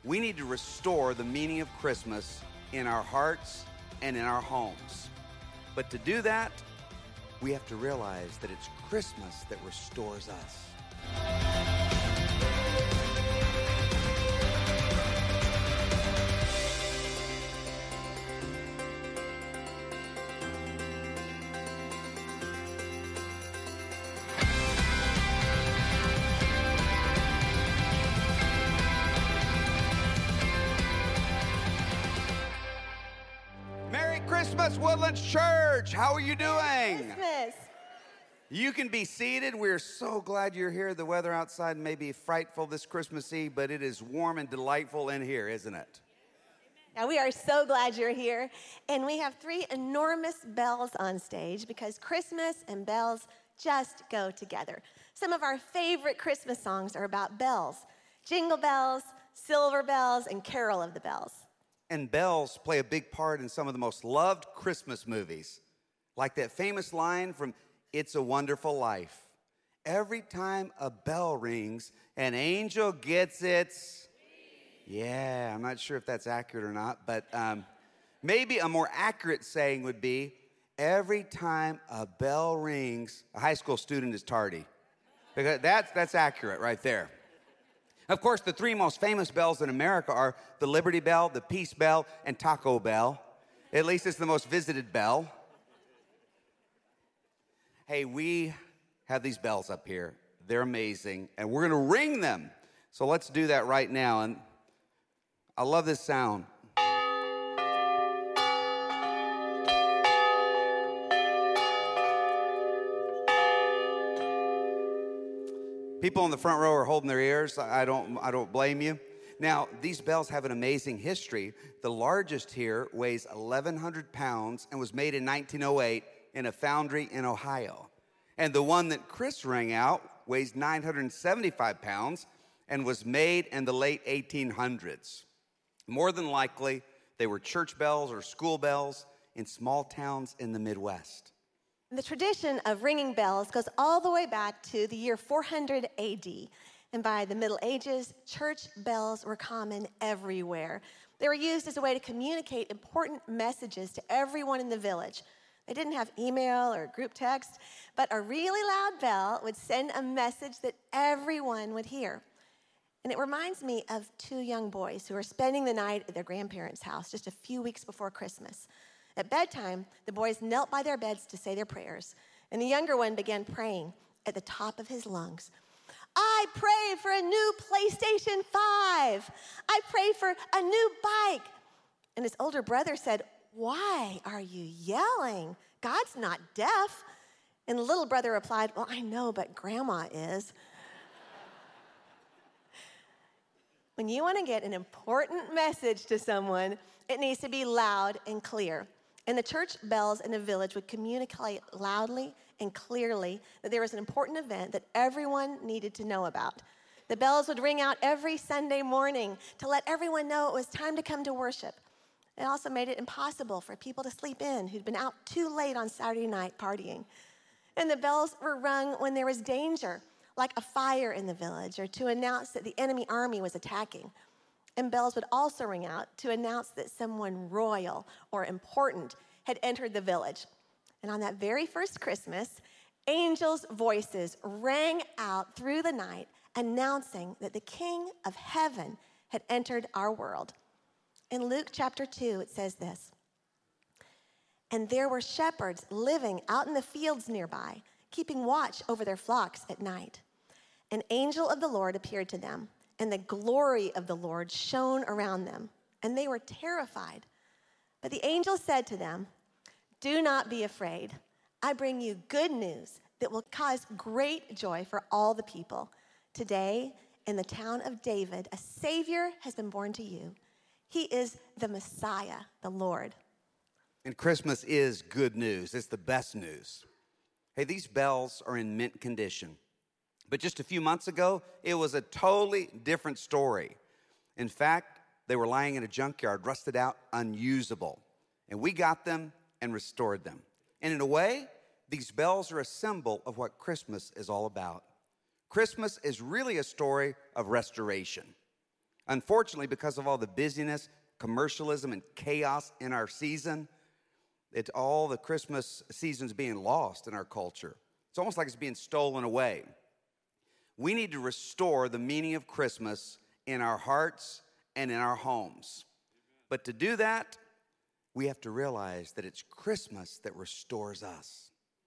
We need to restore the meaning of Christmas in our hearts and in our homes. But to do that, we have to realize that it's Christmas that restores us. Merry Christmas, Woodlands Church. How are you doing? Christmas. You can be seated. We're so glad you're here. The weather outside may be frightful this Christmas Eve, but it is warm and delightful in here, isn't it? Now, we are so glad you're here. And we have 3 enormous bells on stage because Christmas and bells just go together. Some of our favorite Christmas songs are about bells. Jingle bells, silver bells, and carol of the bells. And bells play a big part in some of the most loved Christmas movies, like that famous line from It's a Wonderful Life. Every time a bell rings, an angel gets its... Yeah, I'm not sure if that's accurate or not, but maybe a more accurate saying would be, every time a bell rings, a high school student is tardy. Because that's accurate right there. Of course, the 3 most famous bells in America are the Liberty Bell, the Peace Bell, and Taco Bell. At least it's the most visited bell. Hey, we have these bells up here. They're amazing, and we're going to ring them. So let's do that right now. And I love this sound. People in the front row are holding their ears. I don't blame you. Now, these bells have an amazing history. The largest here weighs 1,100 pounds and was made in 1908 in a foundry in Ohio. And the one that Chris rang out weighs 975 pounds and was made in the late 1800s. More than likely, they were church bells or school bells in small towns in the Midwest. The tradition of ringing bells goes all the way back to the year 400 AD. And by the Middle Ages, church bells were common everywhere. They were used as a way to communicate important messages to everyone in the village. They didn't have email or group text, but a really loud bell would send a message that everyone would hear. And it reminds me of 2 young boys who were spending the night at their grandparents' house just a few weeks before Christmas. At bedtime, the boys knelt by their beds to say their prayers, and the younger one began praying at the top of his lungs. I pray for a new PlayStation 5. I pray for a new bike. And his older brother said, why are you yelling? God's not deaf. And the little brother replied, well, I know, but Grandma is. When you want to get an important message to someone, it needs to be loud and clear. And the church bells in the village would communicate loudly and clearly that there was an important event that everyone needed to know about. The bells would ring out every Sunday morning to let everyone know it was time to come to worship. It also made it impossible for people to sleep in who'd been out too late on Saturday night partying. And the bells were rung when there was danger, like a fire in the village, or to announce that the enemy army was attacking. And bells would also ring out to announce that someone royal or important had entered the village. And on that very first Christmas, angels' voices rang out through the night, announcing that the King of Heaven had entered our world. In Luke chapter 2, it says this, and there were shepherds living out in the fields nearby, keeping watch over their flocks at night. An angel of the Lord appeared to them, and the glory of the Lord shone around them, and they were terrified. But the angel said to them, do not be afraid. I bring you good news that will cause great joy for all the people. Today, in the town of David, a Savior has been born to you. He is the Messiah, the Lord. And Christmas is good news. It's the best news. Hey, these bells are in mint condition. But just a few months ago, it was a totally different story. In fact, they were lying in a junkyard, rusted out, unusable. And we got them and restored them. And in a way, these bells are a symbol of what Christmas is all about. Christmas is really a story of restoration. Unfortunately, because of all the busyness, commercialism, and chaos in our season, it's all the Christmas season's being lost in our culture. It's almost like it's being stolen away. We need to restore the meaning of Christmas in our hearts and in our homes. But to do that, we have to realize that it's Christmas that restores us.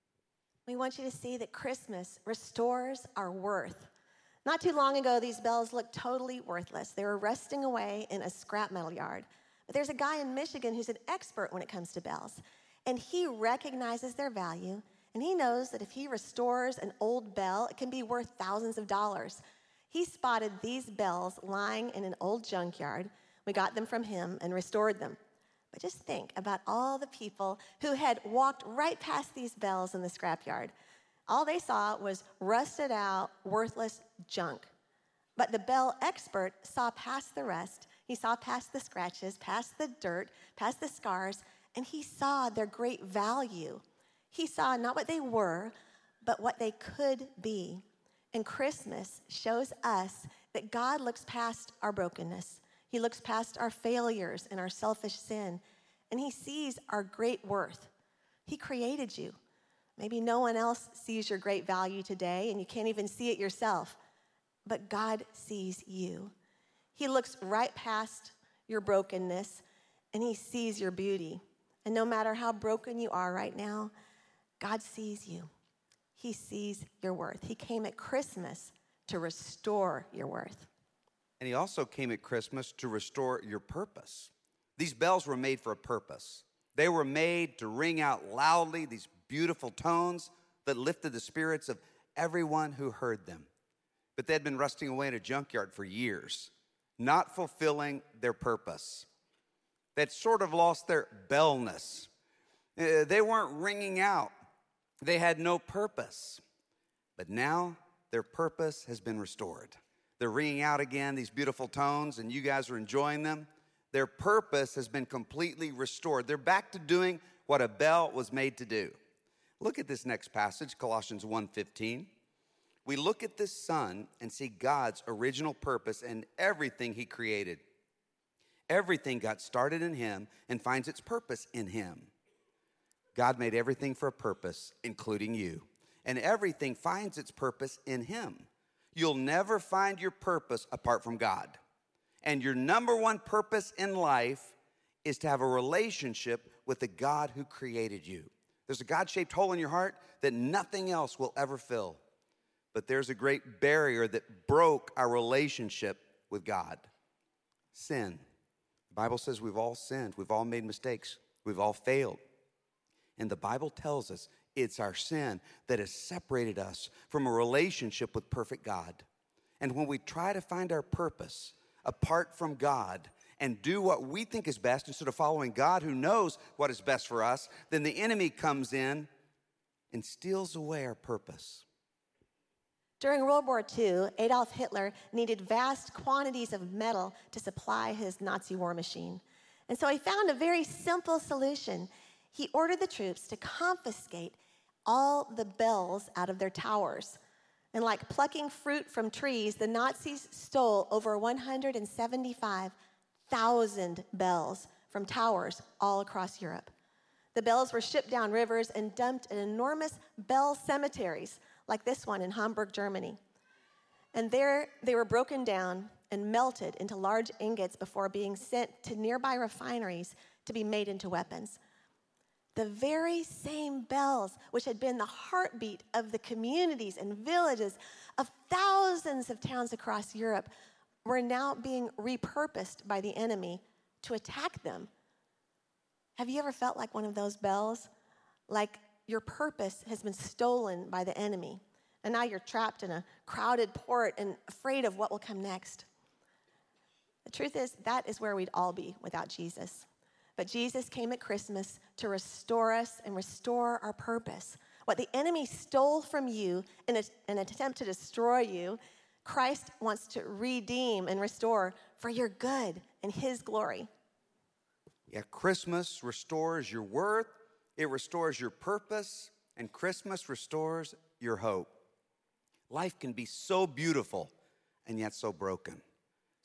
We want you to see that Christmas restores our worth. Not too long ago, these bells looked totally worthless. They were rusting away in a scrap metal yard. But there's a guy in Michigan who's an expert when it comes to bells. And he recognizes their value, and he knows that if he restores an old bell, it can be worth thousands of dollars. He spotted these bells lying in an old junkyard. We got them from him and restored them. But just think about all the people who had walked right past these bells in the scrapyard. All they saw was rusted out, worthless junk. But the bell expert saw past the rust. He saw past the scratches, past the dirt, past the scars, and he saw their great value. He saw not what they were, but what they could be. And Christmas shows us that God looks past our brokenness. He looks past our failures and our selfish sin, and he sees our great worth. He created you. Maybe no one else sees your great value today, and you can't even see it yourself, but God sees you. He looks right past your brokenness, and he sees your beauty. And no matter how broken you are right now, God sees you. He sees your worth. He came at Christmas to restore your worth. And he also came at Christmas to restore your purpose. These bells were made for a purpose. They were made to ring out loudly these beautiful tones that lifted the spirits of everyone who heard them. But they had been rusting away in a junkyard for years, not fulfilling their purpose. They'd sort of lost their bellness. They weren't ringing out. They had no purpose. But now their purpose has been restored. They're ringing out again, these beautiful tones, and you guys are enjoying them. Their purpose has been completely restored. They're back to doing what a bell was made to do. Look at this next passage, Colossians 1:15. We look at this sun and see God's original purpose and everything he created. Everything got started in him and finds its purpose in him. God made everything for a purpose, including you. And everything finds its purpose in him. You'll never find your purpose apart from God. And your number one purpose in life is to have a relationship with the God who created you. There's a God-shaped hole in your heart that nothing else will ever fill. But there's a great barrier that broke our relationship with God. Sin. The Bible says we've all sinned. We've all made mistakes. We've all failed. And the Bible tells us it's our sin that has separated us from a relationship with perfect God. And when we try to find our purpose apart from God and do what we think is best instead of following God who knows what is best for us, then the enemy comes in and steals away our purpose. During World War II, Adolf Hitler needed vast quantities of metal to supply his Nazi war machine. And so he found a very simple solution. He ordered the troops to confiscate all the bells out of their towers. And like plucking fruit from trees, the Nazis stole over 175,000 bells from towers all across Europe. The bells were shipped down rivers and dumped in enormous bell cemeteries, like this one in Hamburg, Germany. And there they were broken down and melted into large ingots before being sent to nearby refineries to be made into weapons. The very same bells which had been the heartbeat of the communities and villages of thousands of towns across Europe were now being repurposed by the enemy to attack them. Have you ever felt like one of those bells? Like your purpose has been stolen by the enemy, and now you're trapped in a crowded port and afraid of what will come next. The truth is, that is where we'd all be without Jesus. But Jesus came at Christmas to restore us and restore our purpose. What the enemy stole from you in an attempt to destroy you, Christ wants to redeem and restore for your good and his glory. Yeah, Christmas restores your worth, it restores your purpose, and Christmas restores your hope. Life can be so beautiful and yet so broken.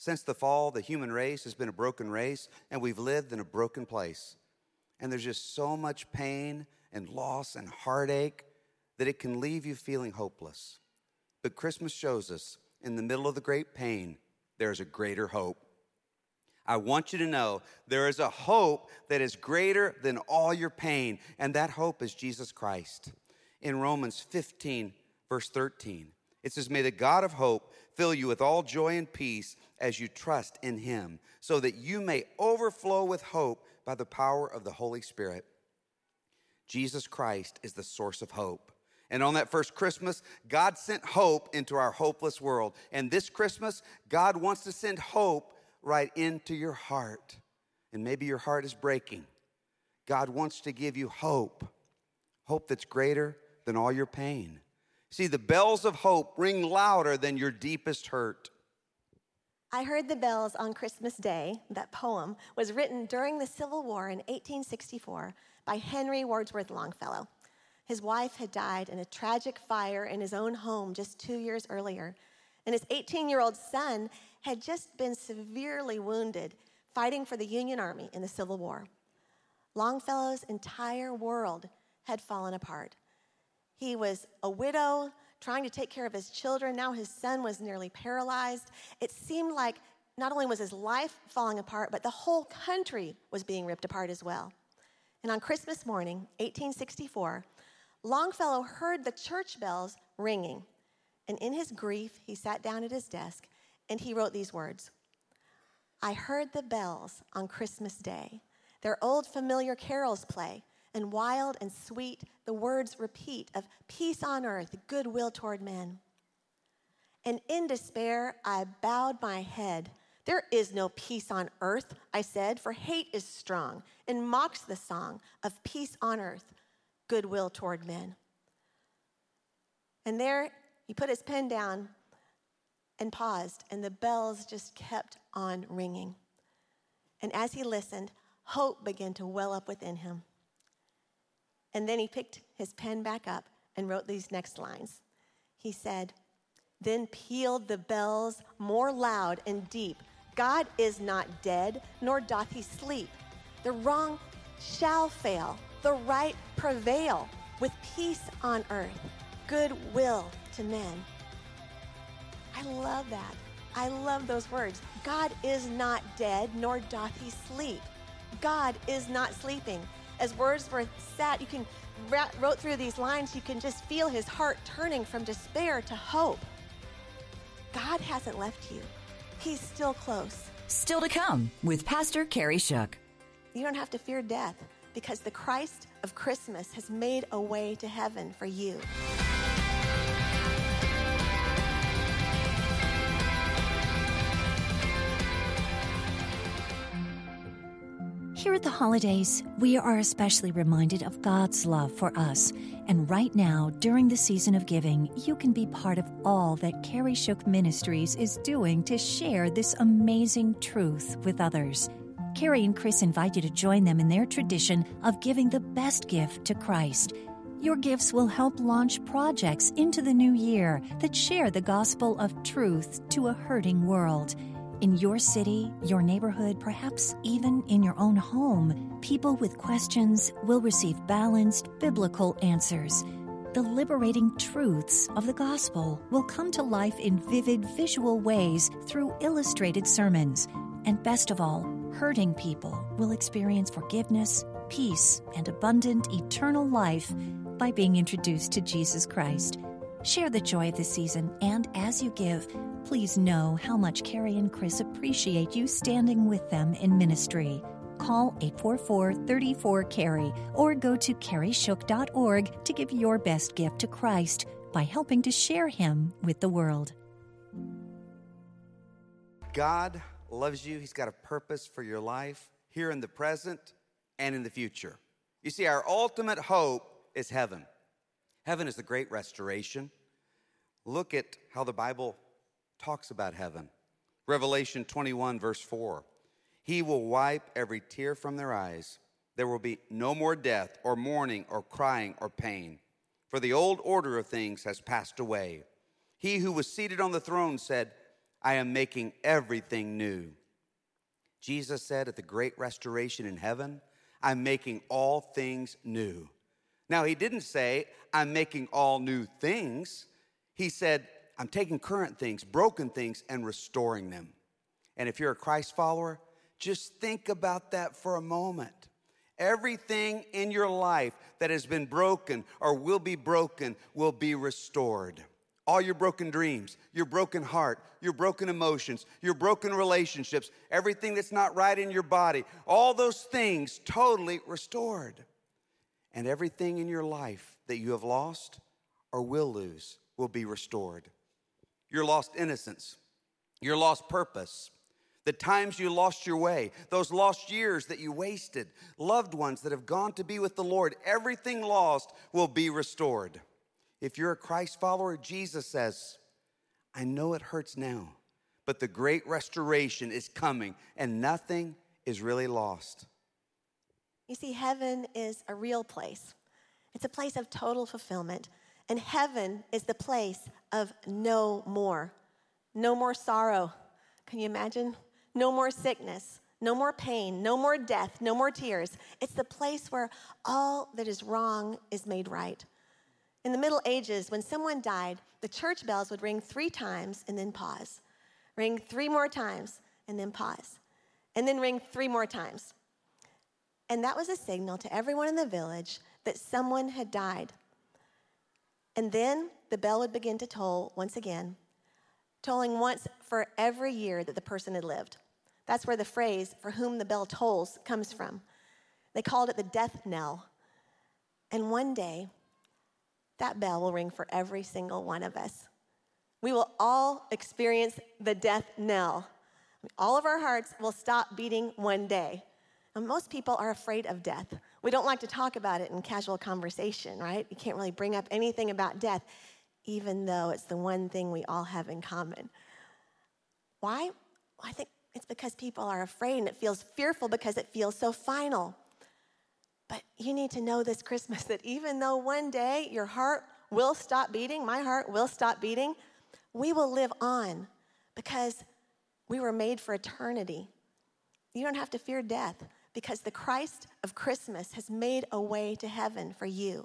Since the fall, the human race has been a broken race, and we've lived in a broken place. And there's just so much pain and loss and heartache that it can leave you feeling hopeless. But Christmas shows us, in the middle of the great pain, there's a greater hope. I want you to know there is a hope that is greater than all your pain, and that hope is Jesus Christ. In Romans 15, verse 13, it says, "May the God of hope fill you with all joy and peace as you trust in him, so that you may overflow with hope by the power of the Holy Spirit." Jesus Christ is the source of hope. And on that first Christmas, God sent hope into our hopeless world. And this Christmas, God wants to send hope right into your heart. And maybe your heart is breaking. God wants to give you hope, hope that's greater than all your pain. See, the bells of hope ring louder than your deepest hurt. I Heard the Bells on Christmas Day, that poem, was written during the Civil War in 1864 by Henry Wadsworth Longfellow. His wife had died in a tragic fire in his own home just 2 years earlier, and his 18-year-old son had just been severely wounded fighting for the Union Army in the Civil War. Longfellow's entire world had fallen apart. He was a widow, trying to take care of his children. Now his son was nearly paralyzed. It seemed like not only was his life falling apart, but the whole country was being ripped apart as well. And on Christmas morning, 1864, Longfellow heard the church bells ringing. And in his grief, he sat down at his desk and he wrote these words: "I heard the bells on Christmas Day. Their old familiar carols play, and wild and sweet the words repeat of peace on earth, goodwill toward men. And in despair I bowed my head. There is no peace on earth, I said, for hate is strong and mocks the song of peace on earth, goodwill toward men." And there he put his pen down and paused, and the bells just kept on ringing. And as he listened, hope began to well up within him. And then he picked his pen back up and wrote these next lines. He said, "Then pealed the bells more loud and deep. God is not dead, nor doth he sleep. The wrong shall fail, the right prevail, with peace on earth, goodwill to men." I love that. I love those words. God is not dead, nor doth he sleep. God is not sleeping. As Wordsworth sat, you can wrote through these lines, you can just feel his heart turning from despair to hope. God hasn't left you. He's still close. Still to come with Pastor Carrie Shook. You don't have to fear death because the Christ of Christmas has made a way to heaven for you. Here at the holidays, we are especially reminded of God's love for us. And right now, during the season of giving, you can be part of all that Carrie Shook Ministries is doing to share this amazing truth with others. Carrie and Chris invite you to join them in their tradition of giving the best gift to Christ. Your gifts will help launch projects into the new year that share the gospel of truth to a hurting world. In your city, your neighborhood, perhaps even in your own home, people with questions will receive balanced biblical answers. The liberating truths of the gospel will come to life in vivid visual ways through illustrated sermons. And best of all, hurting people will experience forgiveness, peace, and abundant eternal life by being introduced to Jesus Christ. Share the joy of this season, and as you give, please know how much Carrie and Chris appreciate you standing with them in ministry. Call 844-34-CARRIE or go to carrieshook.org to give your best gift to Christ by helping to share him with the world. God loves you. He's got a purpose for your life here in the present and in the future. You see, our ultimate hope is heaven. Heaven is the great restoration. Look at how the Bible talks about heaven. Revelation 21, verse 4. "He will wipe every tear from their eyes. There will be no more death or mourning or crying or pain, for the old order of things has passed away. He who was seated on the throne said, I am making everything new. Jesus said at the great restoration in heaven, I'm making all things new. Now, he didn't say, I'm making all new things. He said, I'm taking current things, broken things, and restoring them. And if you're a Christ follower, just think about that for a moment. Everything in your life that has been broken or will be restored. All your broken dreams, your broken heart, your broken emotions, your broken relationships, everything that's not right in your body, all those things totally restored. And everything in your life that you have lost or will lose will be restored. Your lost innocence, your lost purpose, the times you lost your way, those lost years that you wasted, loved ones that have gone to be with the Lord, everything lost will be restored. If you're a Christ follower, Jesus says, I know it hurts now, but the great restoration is coming and nothing is really lost. You see, heaven is a real place. It's a place of total fulfillment. And heaven is the place of no more. No more sorrow. Can you imagine? No more sickness. No more pain. No more death. No more tears. It's the place where all that is wrong is made right. In the Middle Ages, when someone died, the church bells would ring 3 times and then pause. Ring 3 more times and then pause. And then ring 3 more times. And that was a signal to everyone in the village that someone had died. And then the bell would begin to toll once again, tolling once for every year that the person had lived. That's where the phrase, for whom the bell tolls, comes from. They called it the death knell. And one day, that bell will ring for every single one of us. We will all experience the death knell. All of our hearts will stop beating one day. And most people are afraid of death. We don't like to talk about it in casual conversation, right? You can't really bring up anything about death, even though it's the one thing we all have in common. Why? Well, I think it's because people are afraid, and it feels fearful because it feels so final. But you need to know this Christmas that even though one day your heart will stop beating, my heart will stop beating, we will live on because we were made for eternity. You don't have to fear death because the Christ of Christmas has made a way to heaven for you.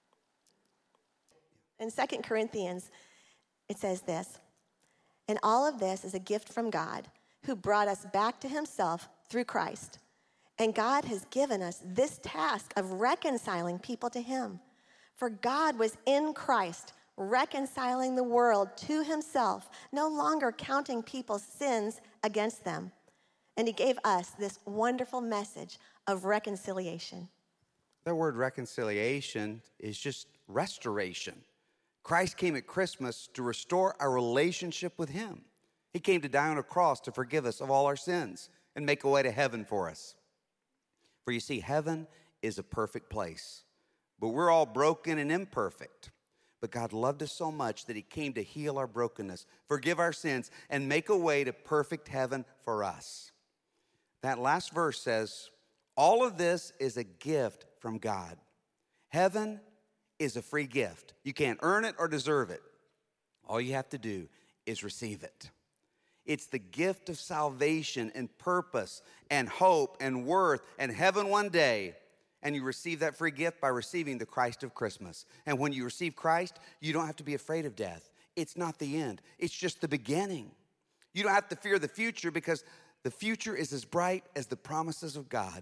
In 2 Corinthians, it says this, and all of this is a gift from God who brought us back to himself through Christ. And God has given us this task of reconciling people to him. For God was in Christ, reconciling the world to himself, no longer counting people's sins against them. And he gave us this wonderful message of reconciliation. The word reconciliation is just restoration. Christ came at Christmas to restore our relationship with him. He came to die on a cross to forgive us of all our sins and make a way to heaven for us. For you see, heaven is a perfect place, but we're all broken and imperfect. But God loved us so much that he came to heal our brokenness, forgive our sins, and make a way to perfect heaven for us. That last verse says, all of this is a gift from God. Heaven is a free gift. You can't earn it or deserve it. All you have to do is receive it. It's the gift of salvation and purpose and hope and worth and heaven one day. And you receive that free gift by receiving the Christ of Christmas. And when you receive Christ, you don't have to be afraid of death. It's not the end. It's just the beginning. You don't have to fear the future because the future is as bright as the promises of God.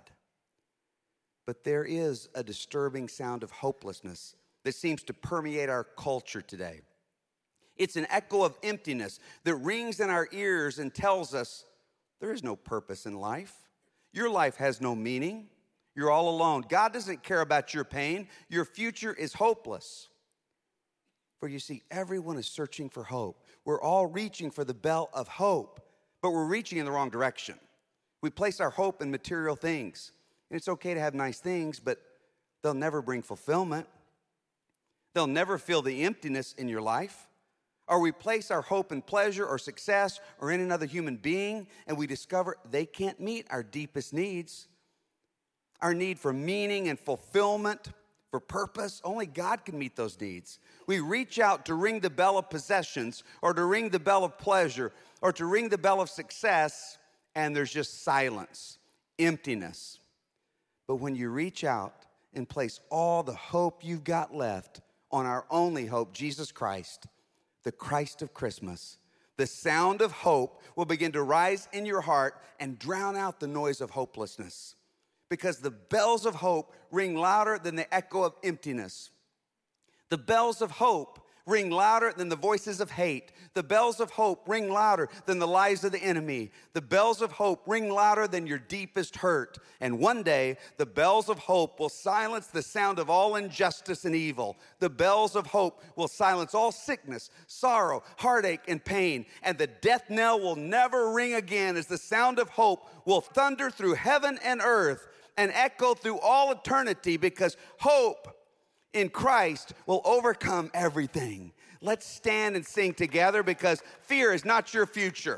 But there is a disturbing sound of hopelessness that seems to permeate our culture today. It's an echo of emptiness that rings in our ears and tells us there is no purpose in life. Your life has no meaning. You're all alone. God doesn't care about your pain. Your future is hopeless. For you see, everyone is searching for hope. We're all reaching for the bell of hope, but we're reaching in the wrong direction. We place our hope in material things. And it's okay to have nice things, but they'll never bring fulfillment. They'll never fill the emptiness in your life. Or we place our hope in pleasure or success or in another human being, and we discover they can't meet our deepest needs. Our need for meaning and fulfillment, for purpose. Only God can meet those needs. We reach out to ring the bell of possessions or to ring the bell of pleasure or to ring the bell of success, and there's just silence, emptiness. But when you reach out and place all the hope you've got left on our only hope, Jesus Christ, the Christ of Christmas, the sound of hope will begin to rise in your heart and drown out the noise of hopelessness. Because the bells of hope ring louder than the echo of emptiness. The bells of hope ring louder than the voices of hate. The bells of hope ring louder than the lies of the enemy. The bells of hope ring louder than your deepest hurt. And one day, the bells of hope will silence the sound of all injustice and evil. The bells of hope will silence all sickness, sorrow, heartache, and pain. And the death knell will never ring again as the sound of hope will thunder through heaven and earth and echo through all eternity, because hope in Christ will overcome everything. Let's stand and sing together, because fear is not your future.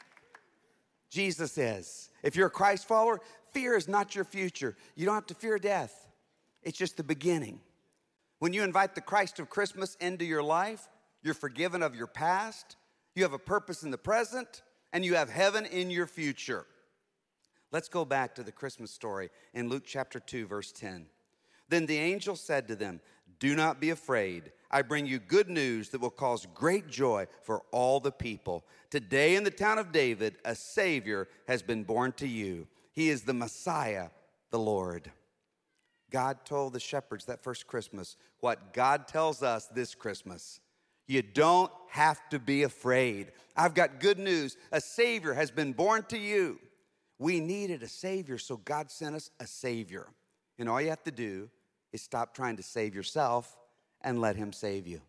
Jesus says, if you're a Christ follower, fear is not your future. You don't have to fear death. It's just the beginning. When you invite the Christ of Christmas into your life, you're forgiven of your past, you have a purpose in the present, and you have heaven in your future. Let's go back to the Christmas story in Luke chapter 2, verse 10. Then the angel said to them, do not be afraid. I bring you good news that will cause great joy for all the people. Today in the town of David, a Savior has been born to you. He is the Messiah, the Lord. God told the shepherds that first Christmas what God tells us this Christmas. You don't have to be afraid. I've got good news. A Savior has been born to you. We needed a Savior, so God sent us a Savior. And all you have to do is stop trying to save yourself and let him save you.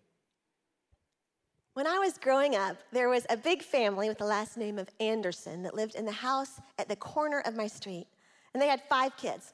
When I was growing up, there was a big family with the last name of Anderson that lived in the house at the corner of my street. And they had 5 kids.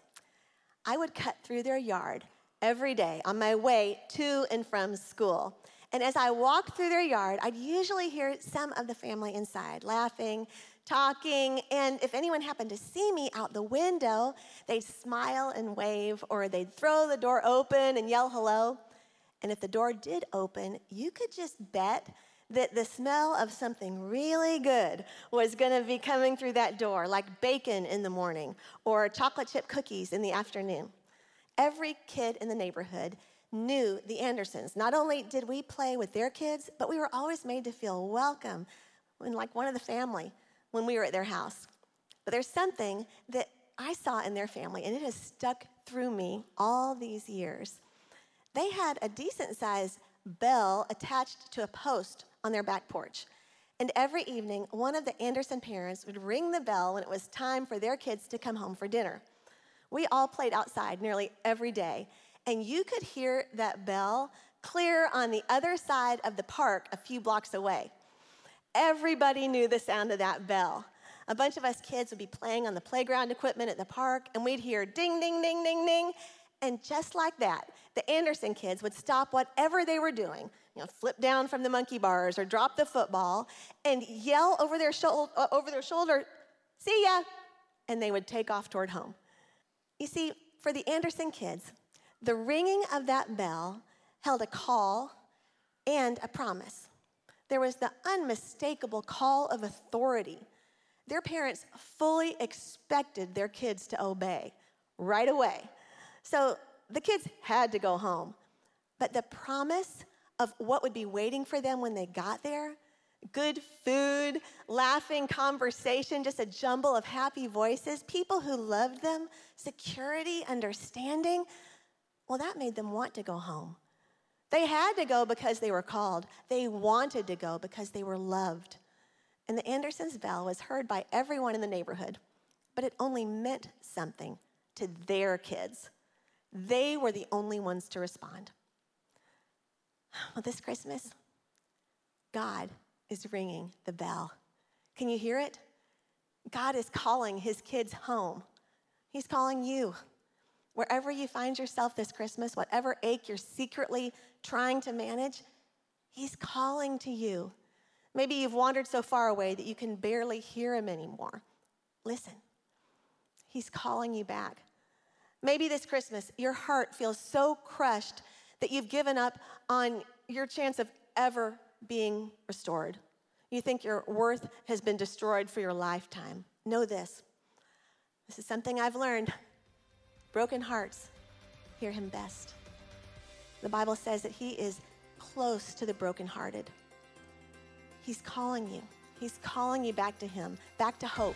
I would cut through their yard every day on my way to and from school. And as I walked through their yard, I'd usually hear some of the family inside laughing, talking, and if anyone happened to see me out the window, they'd smile and wave, or they'd throw the door open and yell hello. And if the door did open, you could just bet that the smell of something really good was gonna be coming through that door, like bacon in the morning or chocolate chip cookies in the afternoon. Every kid in the neighborhood knew the Andersons. Not only did we play with their kids, but we were always made to feel welcome and like one of the family when we were at their house. But there's something that I saw in their family, and it has stuck through me all these years. They had a decent-sized bell attached to a post on their back porch. And every evening, one of the Anderson parents would ring the bell when it was time for their kids to come home for dinner. We all played outside nearly every day, and you could hear that bell clear on the other side of the park a few blocks away. Everybody knew the sound of that bell. A bunch of us kids would be playing on the playground equipment at the park, and we'd hear ding, ding, ding, ding, ding. And just like that, the Anderson kids would stop whatever they were doing, flip down from the monkey bars or drop the football, and yell over their shoulder, see ya, and they would take off toward home. You see, for the Anderson kids, the ringing of that bell held a call and a promise. There was the unmistakable call of authority. Their parents fully expected their kids to obey right away. So the kids had to go home. But the promise of what would be waiting for them when they got there, good food, laughing conversation, just a jumble of happy voices, people who loved them, security, understanding, well, that made them want to go home. They had to go because they were called. They wanted to go because they were loved. And the Andersons' bell was heard by everyone in the neighborhood, but it only meant something to their kids. They were the only ones to respond. Well, this Christmas, God is ringing the bell. Can you hear it? God is calling his kids home. He's calling you. Wherever you find yourself this Christmas, whatever ache you're secretly trying to manage, he's calling to you. Maybe you've wandered so far away that you can barely hear him anymore. Listen, he's calling you back. Maybe this Christmas, your heart feels so crushed that you've given up on your chance of ever being restored. You think your worth has been destroyed for your lifetime. Know this. This is something I've learned. Broken hearts hear him best. The Bible says that he is close to the brokenhearted. He's calling you. He's calling you back to him, back to hope.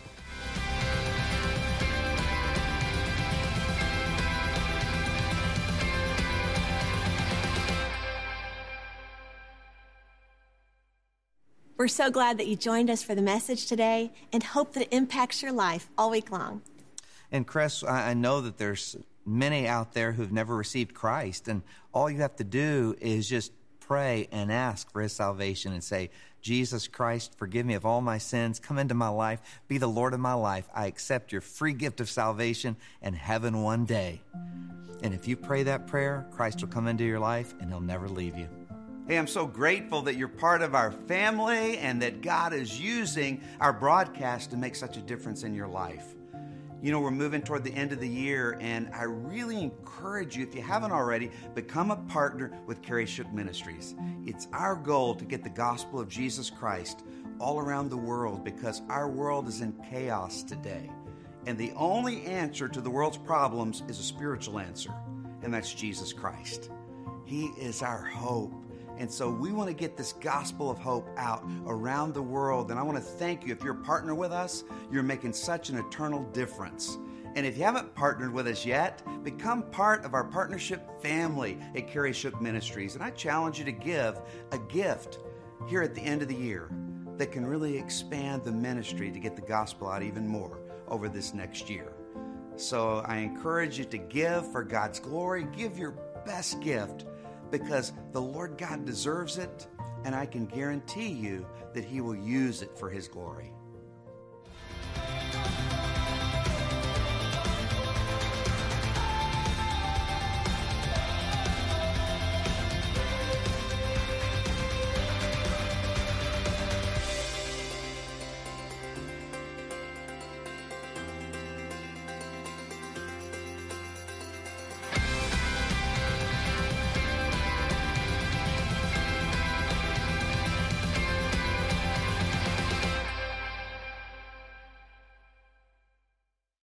We're so glad that you joined us for the message today and hope that it impacts your life all week long. And Chris, I know that there's many out there who've never received Christ, and all you have to do is just pray and ask for his salvation and say, Jesus Christ, forgive me of all my sins. Come into my life. Be the Lord of my life. I accept your free gift of salvation and heaven one day. And if you pray that prayer, Christ will come into your life and he'll never leave you. Hey, I'm so grateful that you're part of our family and that God is using our broadcast to make such a difference in your life. You know, we're moving toward the end of the year, and I really encourage you, if you haven't already, become a partner with Carrie Shook Ministries. It's our goal to get the gospel of Jesus Christ all around the world because our world is in chaos today. And the only answer to the world's problems is a spiritual answer, and that's Jesus Christ. He is our hope. And so we want to get this gospel of hope out around the world. And I want to thank you. If you're a partner with us, you're making such an eternal difference. And if you haven't partnered with us yet, become part of our partnership family at Carrie Shook Ministries. And I challenge you to give a gift here at the end of the year that can really expand the ministry to get the gospel out even more over this next year. So I encourage you to give for God's glory. Give your best gift, because the Lord God deserves it, and I can guarantee you that he will use it for his glory.